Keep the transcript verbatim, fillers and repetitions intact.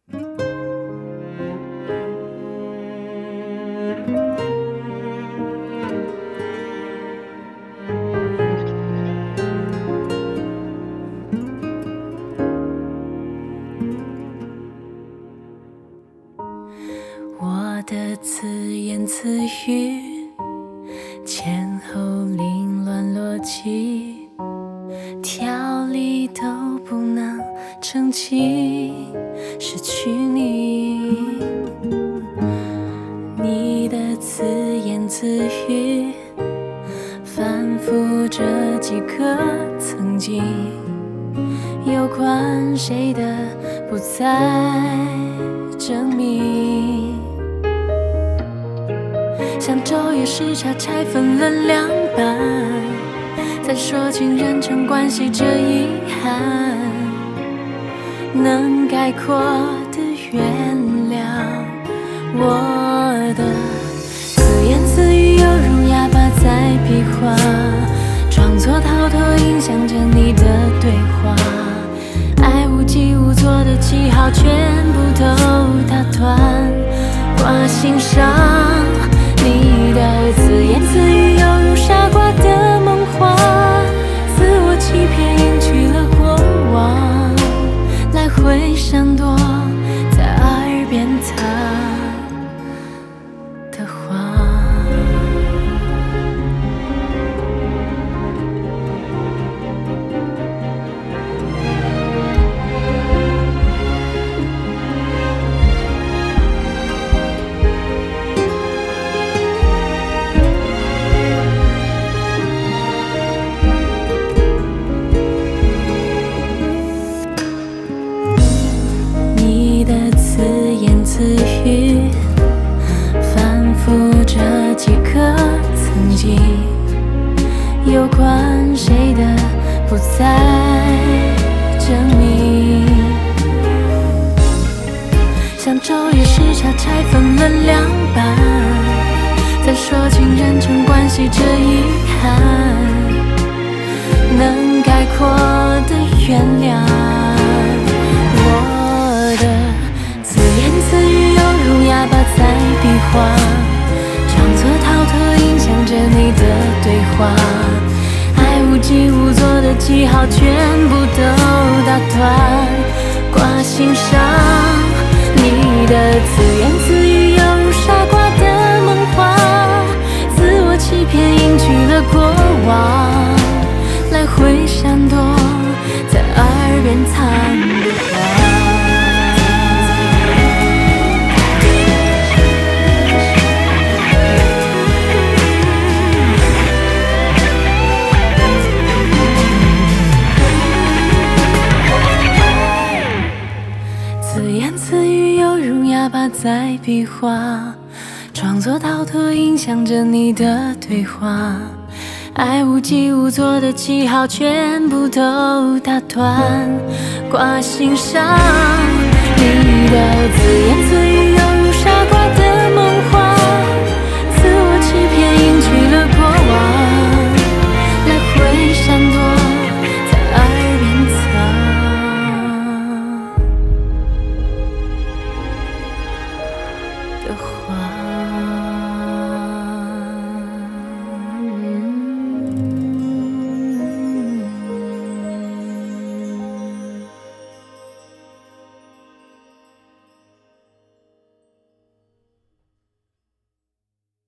我的自言自语前后凌乱逻辑，条理都不能撑起，失去你。你的自言自语反复着几个曾经，有关谁的不再证明，像昼夜时差拆分了两半，再说清人情关系这遗憾，能概括的原谅。我的自言自语犹如哑巴在比划，装作逃脱影响着你的对话，爱无疾无作的记号全部都打断，挂心上。你的自言自语犹如傻瓜的梦话，自我欺骗隐去了过往，来回闪躲在耳边他的话。自语反复着几个曾经，有关谁的不再证明，像昼夜时差拆分了两半，再说清人情关系这遗憾，能概括的原谅。我的自言自语犹如哑巴在比划，装作逃脱影响着你的对话，爱无疾无作的记号全部都打断，挂心上。你的自言自语犹如傻瓜的梦话，自我欺骗隐去了过往，来回闪躲在耳边藏的话。自言自语犹如哑巴在比划，装作逃脱影响着你的对话，爱无疾无作的记号全部都打断，挂心上。你的自言